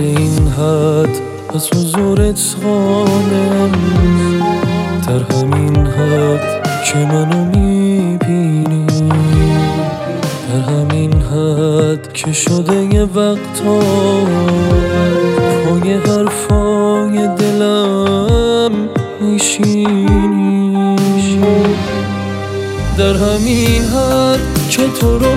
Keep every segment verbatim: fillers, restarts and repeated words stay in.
این حد از حضورت غانم، در همین حد که منو میبینی، در همین حد که شده یه وقتا پای حرفای دلم میشینی، در همین حد که تو رو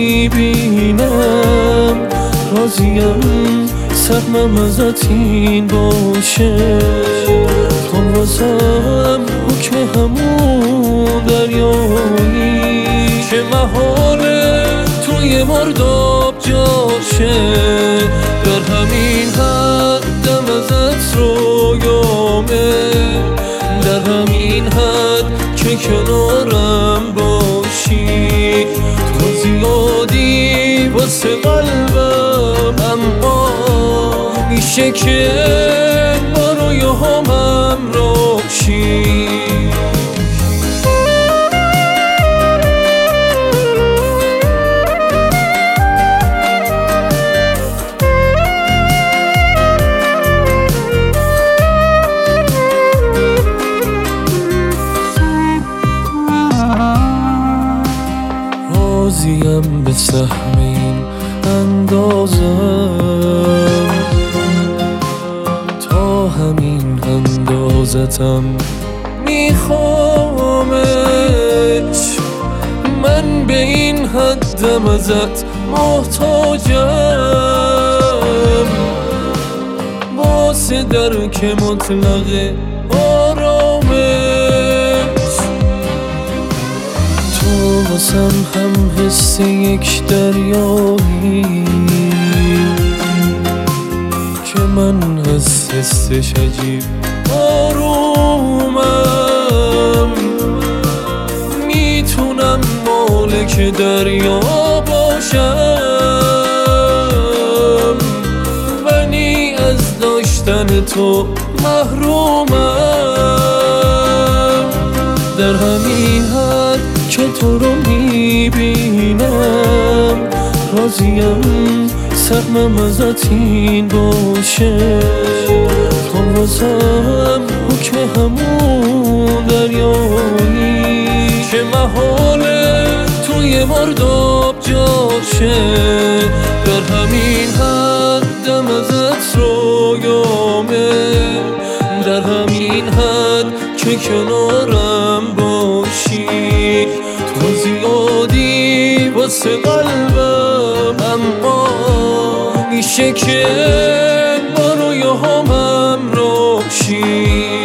میبینم راضیم سهمم ازت این باشه، تو واسم حکم همون دریایی که محاله توی مرداب جاشه، در همین حدم ازت رویامه، در همین حد که کنارم باشی، تو زیادی واسه قلبم، اما میشه که با رویاهام روشی. راضیم به سهم این اندازم، تا همین اندازتم میخوامش، من به این حدم ازت محتاجم، واسه درک مطلق آرامش، تو واسم هم حس یک دریایی که من از حسش عجیب آرومم، میتونم مالک دریا باشم، ولی از داشتن تو محرومم، در همین حد که تو رو میبینم راضیم سهمم ازت این باشه، تو واسم حکم همون دریایی که محاله توی مرداب جاشه، در همین حدم ازت رویامه، در همین حد که کنارم باشی، تو زیادی واسه قلبم، اما میشه که با رویاهام روشی.